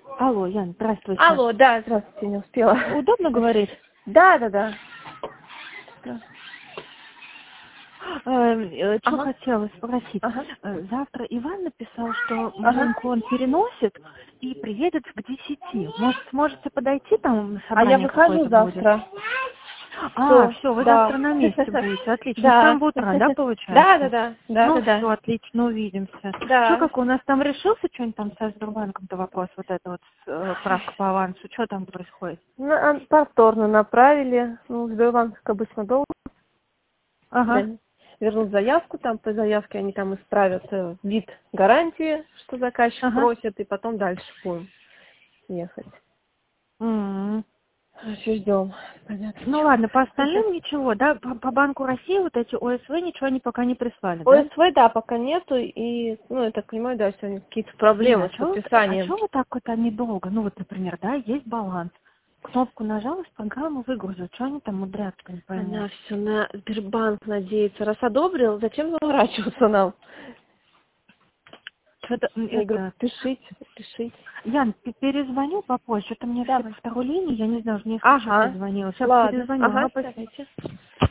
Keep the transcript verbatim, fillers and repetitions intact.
Алло, Ян, здравствуйте. Алло, да, здравствуйте, не успела. Удобно говорить? Да, да, да. Э, Что Ага. хотела спросить. Ага. Э, Завтра Иван написал, что Ага. маленьку он переносит и приедет к десяти. Может, сможете подойти, там А я собрание выхожу какое-то будет? завтра. А, Всё, все, вы да. завтра на месте будете. Отлично. С Да. самого утра, да, Да, да, получается? да, да, Ну, да, все, да. отлично, увидимся. Что, Да. как у нас там решился что-нибудь там со Сбербанком-то вопрос, вот это вот, э, правка по авансу, что там происходит? На- повторно направили. Ну, Сбербанк, как обычно, долго. Ага. Да. Вернут заявку, там по заявке они там исправят э, вид гарантии, что заказчик Ага. просит, и потом дальше будем ехать. М. Еще ждем. Понятно. Ну ладно, по остальным ничего, да? По, по Банку России вот эти О С В ничего они пока не прислали, да? ОСВ, да, пока нету, и, ну, я так понимаю, да, сегодня какие-то проблемы Дина, а с что вот, а подписанием. чё вот так вот они долго? Ну вот, например, да, есть баланс. Кнопку нажалась, программу выгрузил. Что они там мудрятся, не пойму. Она все на Сбербанк надеется. Раз одобрил, зачем заворачиваться нам? Что-то, м, Я говорю, это... пишите, пишите. Ян, п- перезвоню попозже. Что-то мне все Давай. по второй линии, я не знаю, уже несколько часов Ага, звонила. Сейчас ладно. перезвоню. Ага, Ага, спасибо. давайте.